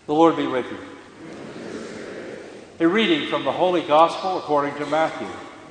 The Lord be with you. A reading from the Holy Gospel according to Matthew.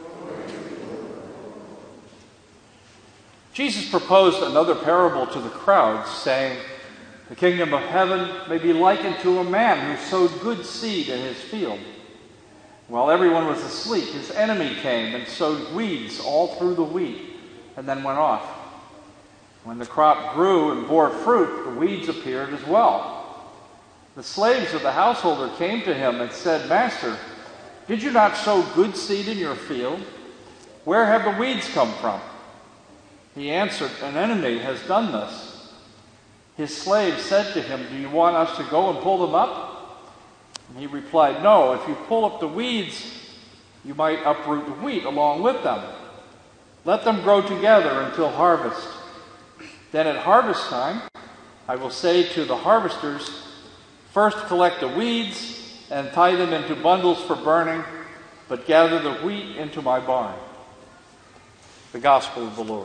Jesus proposed another parable to the crowds, saying, "The kingdom of heaven may be likened to a man who sowed good seed in his field. While everyone was asleep, his enemy came and sowed weeds all through the wheat, and then went off. When the crop grew and bore fruit, the weeds appeared as well. The slaves of the householder came to him and said, 'Master, did you not sow good seed in your field? Where have the weeds come from?' He answered, 'An enemy has done this.' His slaves said to him, 'Do you want us to go and pull them up?' And he replied, 'No, if you pull up the weeds, you might uproot the wheat along with them. Let them grow together until harvest. Then at harvest time, I will say to the harvesters, first collect the weeds and tie them into bundles for burning, but gather the wheat into my barn.'" The Gospel of the Lord.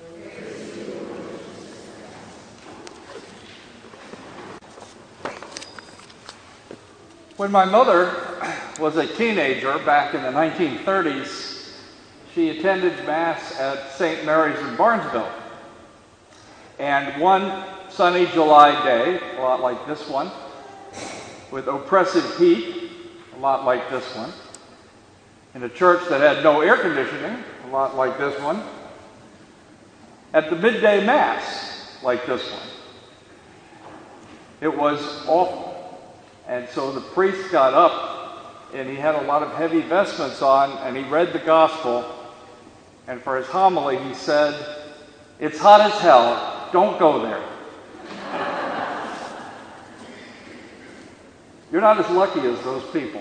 When my mother was a teenager back in the 1930s, she attended Mass at St. Mary's in Barnesville. And one sunny July day, a lot like this one, with oppressive heat, a lot like this one, in a church that had no air conditioning, a lot like this one, at the midday Mass, like this one. It was awful. And so the priest got up, and he had a lot of heavy vestments on, and he read the Gospel, and for his homily he said, "It's hot as hell, don't go there." You're not as lucky as those people.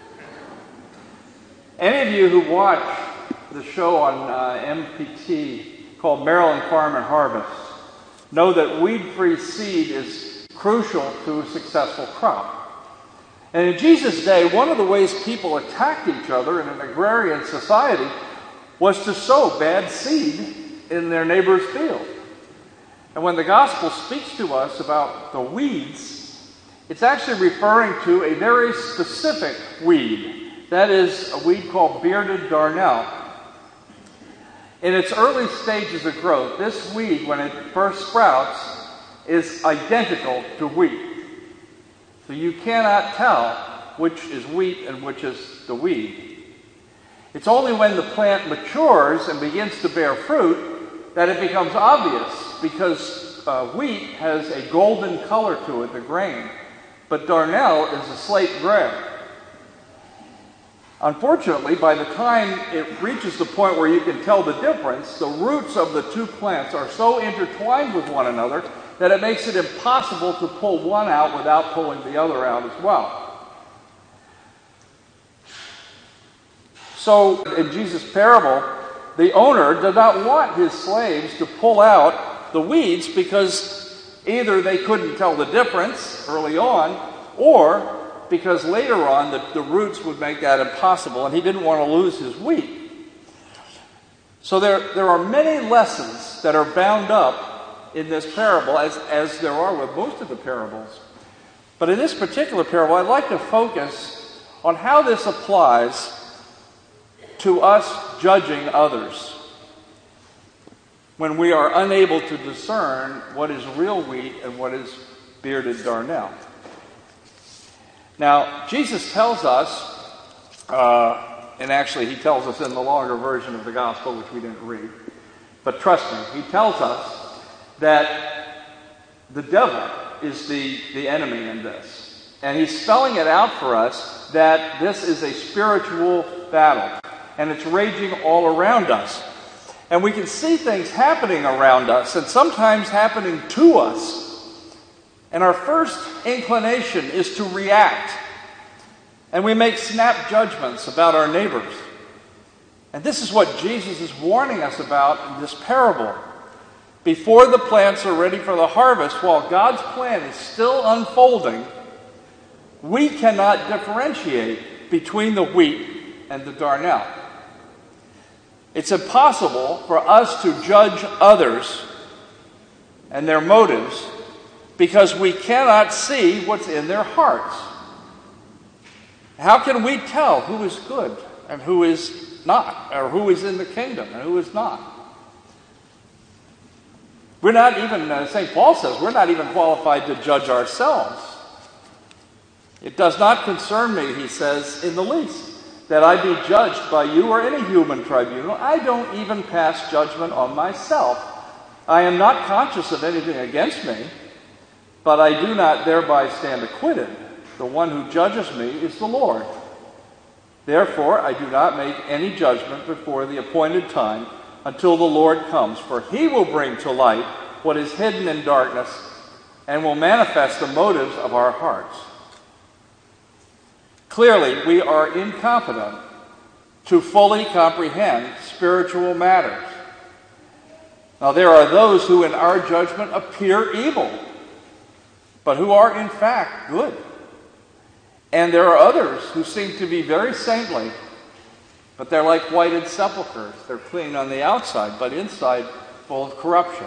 Any of you who watch the show on MPT called Maryland Farm and Harvest know that weed-free seed is crucial to a successful crop. And in Jesus' day, one of the ways people attacked each other in an agrarian society was to sow bad seed in their neighbor's field. And when the Gospel speaks to us about the weeds, it's actually referring to a very specific weed. That is a weed called bearded darnel. In its early stages of growth, this weed, when it first sprouts, is identical to wheat. So you cannot tell which is wheat and which is the weed. It's only when the plant matures and begins to bear fruit that it becomes obvious, because wheat has a golden color to it, the grain. But darnel is a slate gray. Unfortunately, by the time it reaches the point where you can tell the difference, the roots of the two plants are so intertwined with one another that it makes it impossible to pull one out without pulling the other out as well. So, in Jesus' parable, the owner did not want his slaves to pull out the weeds because either they couldn't tell the difference early on, or because later on the roots would make that impossible, and he didn't want to lose his wheat. So there are many lessons that are bound up in this parable, as there are with most of the parables. But in this particular parable, I'd like to focus on how this applies to us judging others when we are unable to discern what is real wheat and what is bearded darnel. Now, Jesus tells us, and actually he tells us in the longer version of the Gospel, which we didn't read, but trust me, he tells us that the devil is the enemy in this. And he's spelling it out for us that this is a spiritual battle, and it's raging all around us. And we can see things happening around us, and sometimes happening to us. And our first inclination is to react. And we make snap judgments about our neighbors. And this is what Jesus is warning us about in this parable. Before the plants are ready for the harvest, while God's plan is still unfolding, we cannot differentiate between the wheat and the darnel. It's impossible for us to judge others and their motives because we cannot see what's in their hearts. How can we tell who is good and who is not, or who is in the kingdom and who is not? We're not even, St. Paul says, we're not even qualified to judge ourselves. It does not concern me, he says, in the least, that I be judged by you or any human tribunal. I don't even pass judgment on myself. I am not conscious of anything against me, but I do not thereby stand acquitted. The one who judges me is the Lord. Therefore, I do not make any judgment before the appointed time until the Lord comes, for he will bring to light what is hidden in darkness and will manifest the motives of our hearts. Clearly, we are incompetent to fully comprehend spiritual matters. Now, there are those who in our judgment appear evil, but who are in fact good. And there are others who seem to be very saintly, but they're like whited sepulchres. They're clean on the outside, but inside full of corruption.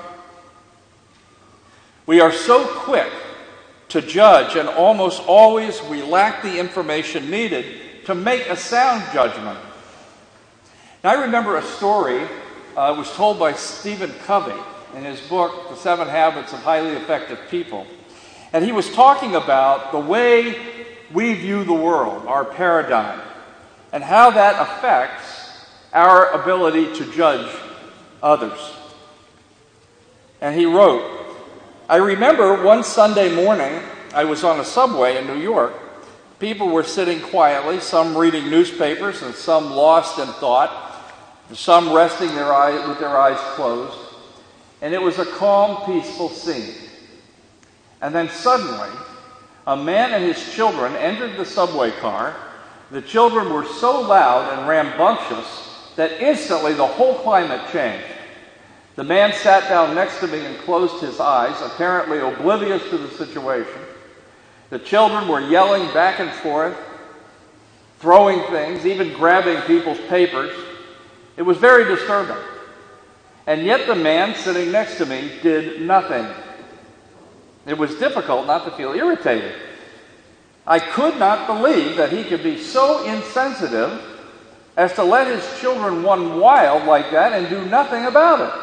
We are so quick to judge, and almost always we lack the information needed to make a sound judgment. Now, I remember a story was told by Stephen Covey in his book, The 7 Habits of Highly Effective People. And he was talking about the way we view the world, our paradigm, and how that affects our ability to judge others. And he wrote, I remember one Sunday morning, I was on a subway in New York. People were sitting quietly, some reading newspapers and some lost in thought, some resting with their eyes closed. And it was a calm, peaceful scene. And then suddenly, a man and his children entered the subway car. The children were so loud and rambunctious that instantly the whole climate changed. The man sat down next to me and closed his eyes, apparently oblivious to the situation. The children were yelling back and forth, throwing things, even grabbing people's papers. It was very disturbing. And yet the man sitting next to me did nothing. It was difficult not to feel irritated. I could not believe that he could be so insensitive as to let his children run wild like that and do nothing about it.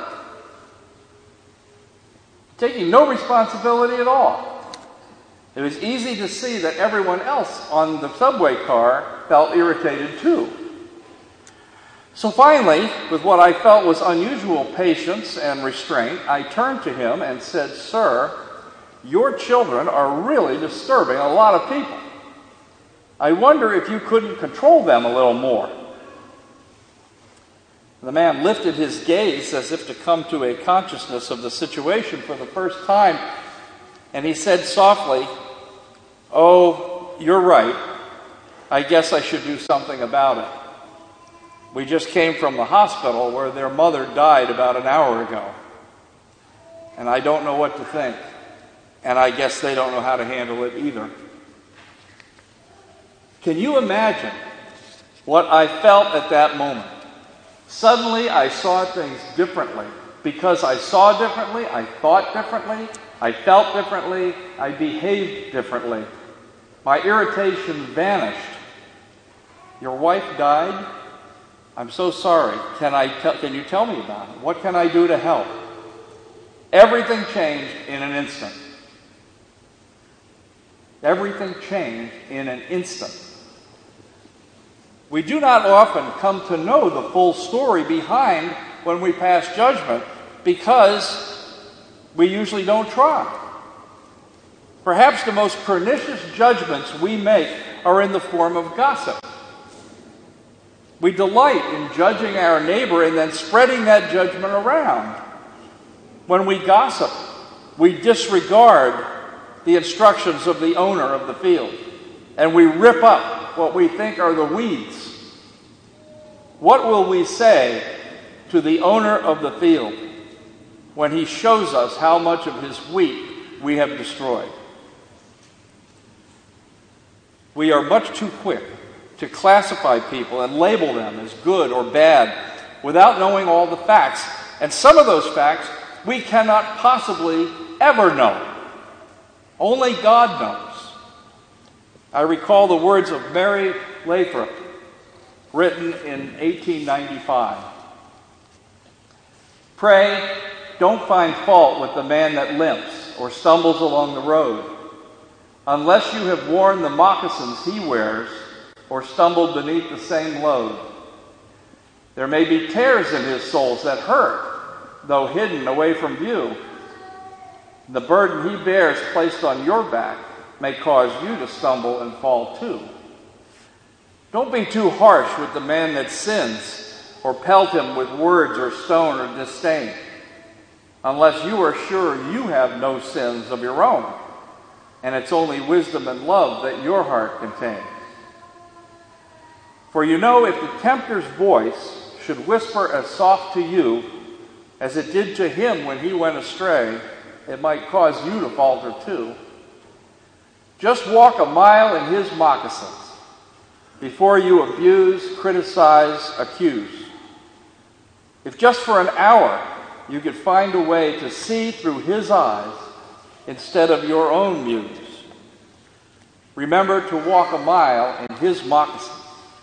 Taking no responsibility at all. It was easy to see that everyone else on the subway car felt irritated too. So finally, with what I felt was unusual patience and restraint, I turned to him and said, Sir, your children are really disturbing a lot of people. I wonder if you couldn't control them a little more. The man lifted his gaze as if to come to a consciousness of the situation for the first time, and he said softly, Oh, you're right. I guess I should do something about it. We just came from the hospital where their mother died about an hour ago, and I don't know what to think, and I guess they don't know how to handle it either. Can you imagine what I felt at that moment? Suddenly, I saw things differently. Because I saw differently, I thought differently, I felt differently, I behaved differently. My irritation vanished. Your wife died? I'm so sorry. Can you tell me about it? What can I do to help? Everything changed in an instant. Everything changed in an instant. We do not often come to know the full story behind when we pass judgment because we usually don't try. Perhaps the most pernicious judgments we make are in the form of gossip. We delight in judging our neighbor and then spreading that judgment around. When we gossip, we disregard the instructions of the owner of the field, and we rip up what we think are the weeds. What will we say to the owner of the field when he shows us how much of his wheat we have destroyed? We are much too quick to classify people and label them as good or bad without knowing all the facts. And some of those facts we cannot possibly ever know. Only God knows. I recall the words of Mary Lathrop, written in 1895. Pray, don't find fault with the man that limps or stumbles along the road, unless you have worn the moccasins he wears or stumbled beneath the same load. There may be tears in his soles that hurt, though hidden away from view. The burden he bears placed on your back may cause you to stumble and fall too. Don't be too harsh with the man that sins, or pelt him with words or stone or disdain, unless you are sure you have no sins of your own, and it's only wisdom and love that your heart contains. For you know, if the tempter's voice should whisper as soft to you as it did to him when he went astray, it might cause you to falter too. Just walk a mile in his moccasins before you abuse, criticize, accuse. If just for an hour you could find a way to see through his eyes instead of your own muse, remember to walk a mile in his moccasins.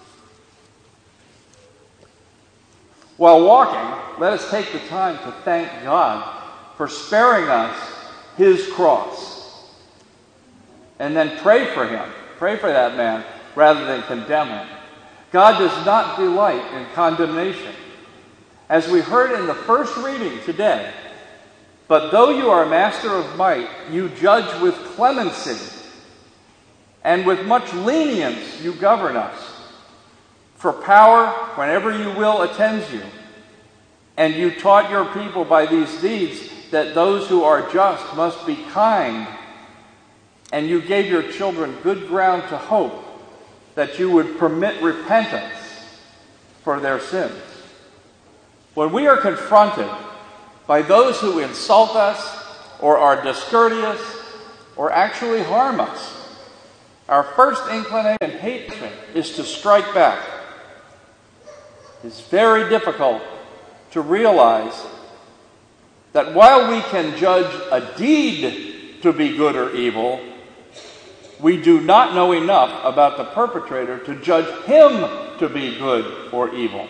While walking, let us take the time to thank God for sparing us his cross. And then pray for him. Pray for that man rather than condemn him. God does not delight in condemnation. As we heard in the first reading today, but though you are master of might, you judge with clemency, and with much lenience you govern us. For power, whenever you will, attends you. And you taught your people by these deeds that those who are just must be kind. And you gave your children good ground to hope that you would permit repentance for their sins. When we are confronted by those who insult us or are discourteous or actually harm us, our first inclination and hatred is to strike back. It's very difficult to realize that while we can judge a deed to be good or evil, we do not know enough about the perpetrator to judge him to be good or evil.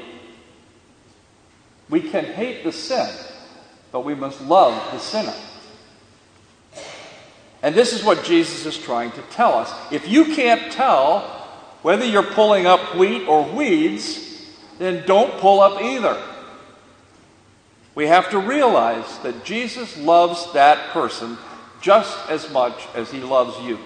We can hate the sin, but we must love the sinner. And this is what Jesus is trying to tell us. If you can't tell whether you're pulling up wheat or weeds, then don't pull up either. We have to realize that Jesus loves that person just as much as he loves you.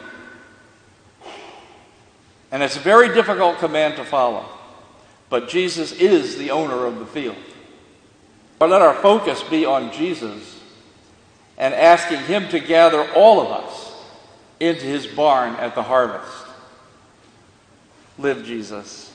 And it's a very difficult command to follow. But Jesus is the owner of the field. But let our focus be on Jesus and asking him to gather all of us into his barn at the harvest. Live Jesus.